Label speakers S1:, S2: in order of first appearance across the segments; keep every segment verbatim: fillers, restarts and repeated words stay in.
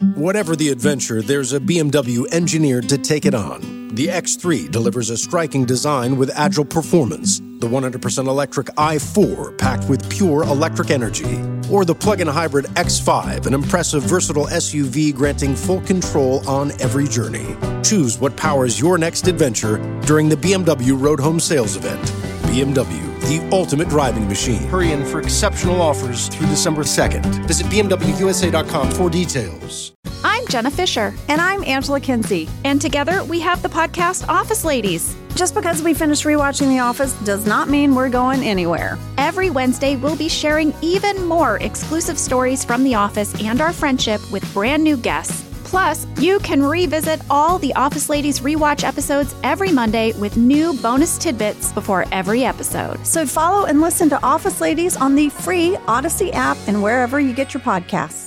S1: Whatever the adventure, there's a B M W engineered to take it on. The X three delivers a striking design with agile performance. The one hundred percent electric i four packed with pure electric energy. Or the plug-in hybrid X five, an impressive versatile S U V granting full control on every journey. Choose what powers your next adventure during the B M W Road Home Sales Event. B M W, the ultimate driving machine. Hurry in for exceptional offers through December second. Visit B M W U S A dot com for details.
S2: I'm Jenna Fisher.
S3: And I'm Angela Kinsey.
S2: And together we have the podcast Office Ladies.
S3: Just because we finished rewatching The Office does not mean we're going anywhere.
S2: Every Wednesday, we'll be sharing even more exclusive stories from The Office and our friendship with brand new guests. Plus, you can revisit all the Office Ladies rewatch episodes every Monday with new bonus tidbits before every episode.
S3: So follow and listen to Office Ladies on the free Odyssey app and wherever you get your podcasts.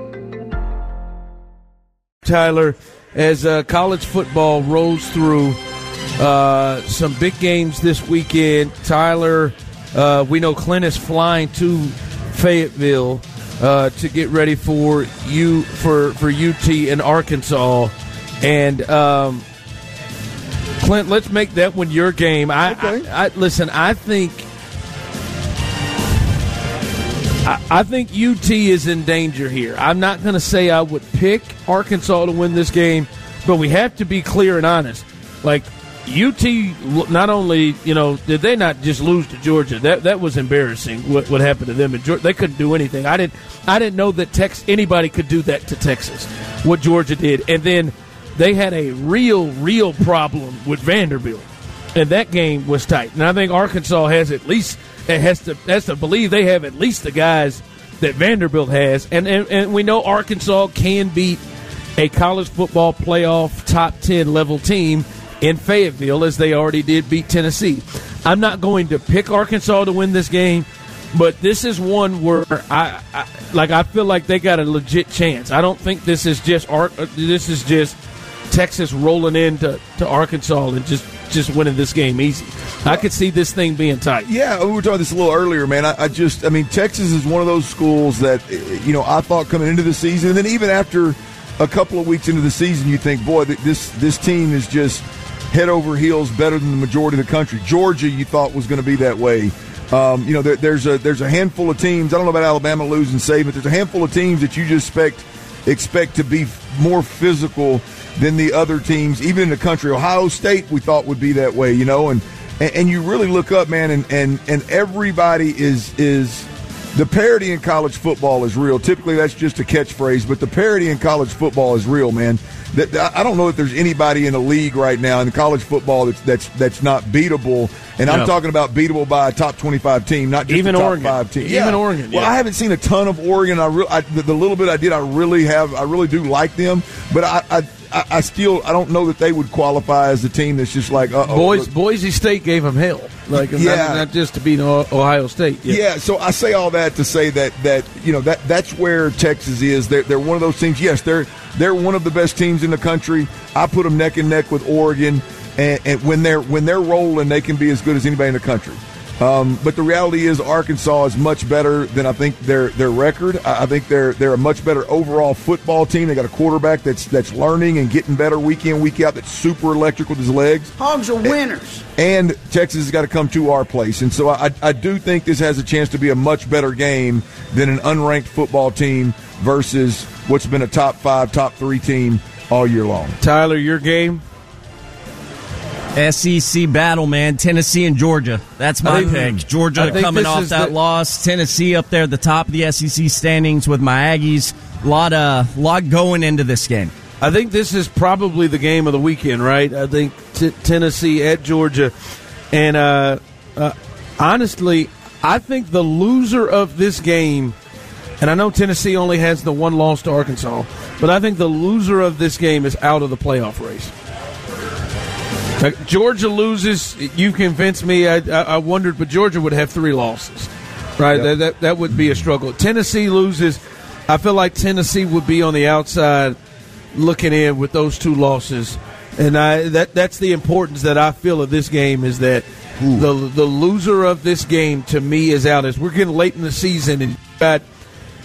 S4: Tyler, as uh, college football rolls through uh, some big games this weekend, Tyler, uh, we know Clint is flying to Fayetteville uh, to get ready for you for, for U T in Arkansas. And um, Clint, let's make that one your game. I, okay. I, I listen. I think. I think U T is in danger here. I'm not going to say I would pick Arkansas to win this game, but we have to be clear and honest. Like, U T not only, you know, did they not just lose to Georgia? That that was embarrassing what, what happened to them. And Georgia, they couldn't do anything. I didn't I didn't know that Tex anybody could do that to Texas, what Georgia did. And then they had a real, real problem with Vanderbilt. And that game was tight. And I think Arkansas has at least – It has to has to believe they have at least the guys that Vanderbilt has. And, and and we know Arkansas can beat a college football playoff top ten level team in Fayetteville, as they already did beat Tennessee. I'm not going to pick Arkansas to win this game, but this is one where I, I like I feel like they got a legit chance. I don't think this is just Ar- this is just Texas rolling into to Arkansas and just, just winning this game easy. I could see this thing being tight.
S5: Yeah, we were talking this a little earlier, man. I, I just, I mean, Texas is one of those schools that, you know, I thought coming into the season, and then even after a couple of weeks into the season, you think, boy, this this team is just head over heels better than the majority of the country. Georgia, you thought was going to be that way. Um, you know, there, there's a there's a handful of teams. I don't know about Alabama losing Saban, but there's a handful of teams that you just expect expect to be more physical than the other teams, even in the country. Ohio State, we thought would be that way, you know, and and, and you really look up, man, and, and, and everybody is is the parity in college football is real. Typically, that's just a catchphrase, but the parity in college football is real, man. That I don't know if there's anybody in the league right now in college football that's that's that's not beatable, and yeah. I'm talking about beatable by a top twenty-five team, not just
S4: even
S5: a top
S4: Oregon.
S5: five team.
S4: Even
S5: yeah.
S4: Oregon.
S5: Well,
S4: yeah.
S5: I haven't seen a ton of Oregon. I, re- I the, the little bit I did, I really have. I really do like them, but I. I I, I still I don't know that they would qualify as a team that's just like uh-oh.
S4: Boise, Boise State gave them hell, like yeah. not, not just to beat Ohio State.
S5: Yeah. yeah, so I say all that to say that that you know that that's where Texas is. They're they're one of those teams. Yes, they're they're one of the best teams in the country. I put them neck and neck with Oregon, and, and when they're when they're rolling, they can be as good as anybody in the country. Um, but the reality is, Arkansas is much better than I think their their record. I think they're they're a much better overall football team. They got a quarterback that's that's learning and getting better week in, week out. That's super electric with his legs.
S6: Hogs are winners.
S5: And, and Texas has got to come to our place. And so I I do think this has a chance to be a much better game than an unranked football team versus what's been a top five, top three team all year long.
S4: Tyler, your game.
S7: S E C battle, man. Tennessee and Georgia. That's my pick. Georgia coming off that the- loss. Tennessee up there at the top of the S E C standings with my Aggies. A lot, uh, lot going into this game.
S4: I think this is probably the game of the weekend, right? I think t- Tennessee at Georgia. And uh, uh, honestly, I think the loser of this game, and I know Tennessee only has the one loss to Arkansas, but I think the loser of this game is out of the playoff race. Like Georgia loses, you convinced me. I, I, I wondered, but Georgia would have three losses, right? Yep. That, that that would be a struggle. Tennessee loses. I feel like Tennessee would be on the outside looking in with those two losses, and I that that's the importance that I feel of this game is that Ooh. the the loser of this game to me is out. As we're getting late in the season and you've got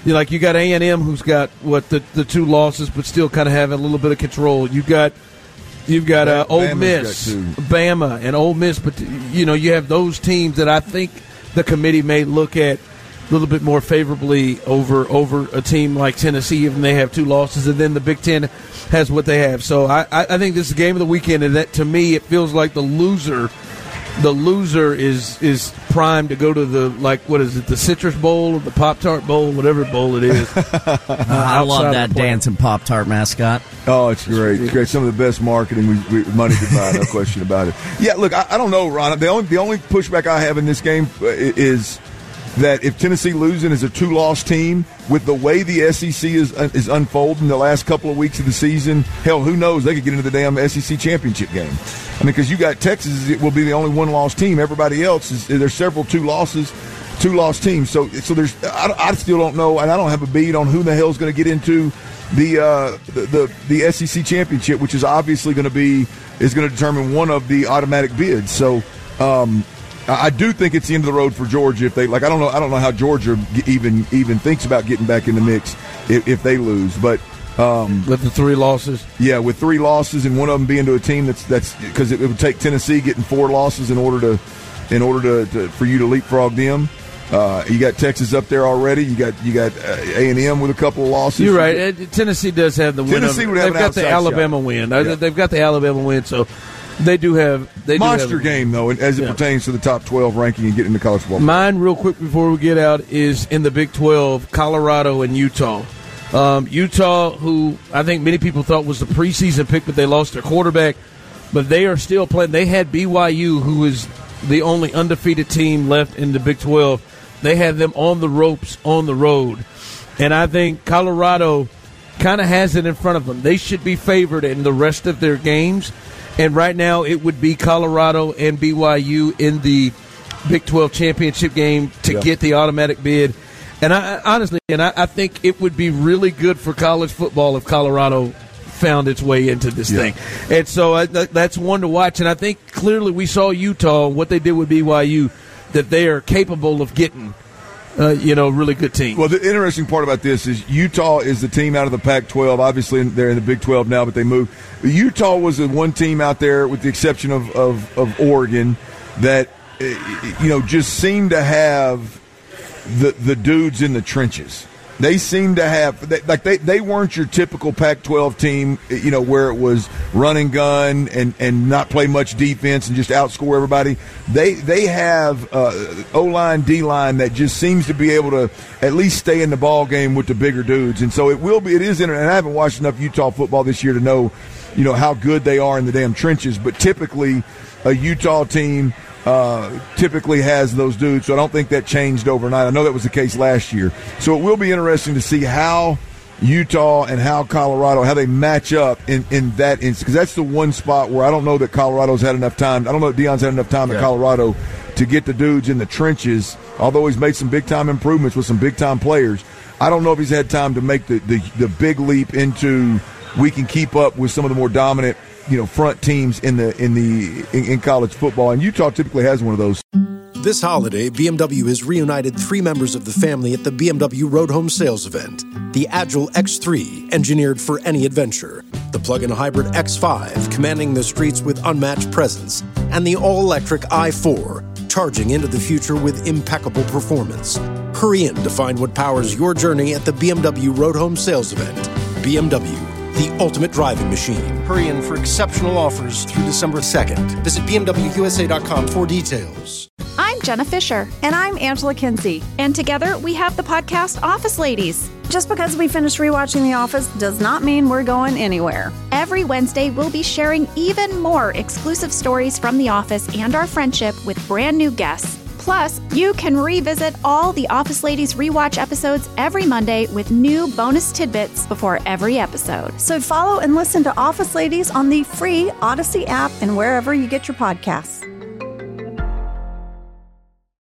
S4: You know, like you got A and M, who's got what the, the two losses, but still kind of having a little bit of control. You got you've got uh, Ole Miss, Bama, and Ole Miss, but you know you have those teams that I think the committee may look at a little bit more favorably over over a team like Tennessee, even they have two losses, and then the Big Ten has what they have. So I, I think this is the game of the weekend, and that to me it feels like the loser. The loser is is primed to go to the, like, what is it, the Citrus Bowl or the Pop-Tart Bowl, whatever bowl it is. uh,
S7: I love that dancing Pop-Tart mascot.
S5: Oh, it's great. It's great. Some of the best marketing we, we money could buy, no question about it. Yeah, look, I, I don't know, Ron. The only, the only pushback I have in this game is that if Tennessee losing is a two-loss team, with the way the S E C is is unfolding the last couple of weeks of the season, hell, who knows? They could get into the damn S E C championship game. I mean, because you got Texas, it will be the only one-loss team. Everybody else is there's several two losses, two-loss teams. So, so there's I, I still don't know, and I don't have a bead on who the hell is going to get into the, uh, the the the S E C championship, which is obviously going to be is going to determine one of the automatic bids. So. Um, I do think it's the end of the road for Georgia if they like. I don't know. I don't know how Georgia even even thinks about getting back in the mix if, if they lose. But um,
S4: with the three losses,
S5: yeah, with three losses and one of them being to a team that's that's because it, it would take Tennessee getting four losses in order to in order to, to for you to leapfrog them. Uh, you got Texas up there already. You got you got uh, A and M with a couple of losses.
S4: You're right. Uh, Tennessee does have the win.
S5: Tennessee would have
S4: They've got the Alabama
S5: shot.
S4: win.
S5: Yeah.
S4: They've got the Alabama win. So. They do have they
S5: monster
S4: do have
S5: game though, as it yeah. pertains to the top twelve ranking and getting into college football.
S4: Mine, real quick before we get out, is in the Big twelve, Colorado and Utah. Um, Utah, who I think many people thought was the preseason pick, but they lost their quarterback. But they are still playing. They had B Y U, who is the only undefeated team left in the Big twelve. They had them on the ropes on the road, and I think Colorado kind of has it in front of them. They should be favored in the rest of their games. And right now it would be Colorado and B Y U in the Big twelve championship game to yeah. get the automatic bid. And I honestly, and I, I think it would be really good for college football if Colorado found its way into this yeah. thing. And so I, that's one to watch. And I think clearly we saw Utah, what they did with B Y U, that they are capable of getting Uh, you know, really good team.
S5: Well, the interesting part about this is Utah is the team out of the Pac twelve. Obviously, they're in the Big twelve now, but they moved. Utah was the one team out there, with the exception of, of, of Oregon, that, you know, just seemed to have the the dudes in the trenches. They seem to have they, like they, they weren't your typical Pac twelve team, you know, where it was run and gun and, and not play much defense and just outscore everybody. They they have uh, O-line, D-line that just seems to be able to at least stay in the ball game with the bigger dudes. And so it will be. It is. And I haven't watched enough Utah football this year to know, you know, how good they are in the damn trenches. But typically, a Utah team. Uh, typically has those dudes, so I don't think that changed overnight. I know that was the case last year. So it will be interesting to see how Utah and how Colorado, how they match up in, in that instance, because that's the one spot where I don't know that Colorado's had enough time. I don't know that Deion's had enough time yeah. at Colorado to get the dudes in the trenches, although he's made some big-time improvements with some big-time players. I don't know if he's had time to make the, the, the big leap into we can keep up with some of the more dominant, you know, front teams in the in the in, in college football, and Utah typically has one of those.
S1: This holiday, B M W has reunited three members of the family at the B M W Road Home Sales Event. The Agile X three, engineered for any adventure. The plug-in hybrid X five, commanding the streets with unmatched presence. And the all-electric i four, charging into the future with impeccable performance. Hurry in to find what powers your journey at the B M W Road Home Sales Event. B M W. The ultimate driving machine. Hurry in for exceptional offers through December second. Visit B M W U S A dot com for details.
S2: I'm Jenna Fisher.
S3: And I'm Angela Kinsey.
S2: And together we have the podcast Office Ladies.
S3: Just because we finished rewatching The Office does not mean we're going anywhere.
S2: Every Wednesday, we'll be sharing even more exclusive stories from The Office and our friendship with brand new guests. Plus, you can revisit all the Office Ladies rewatch episodes every Monday with new bonus tidbits before every episode.
S3: So follow and listen to Office Ladies on the free Odyssey app and wherever you get your podcasts.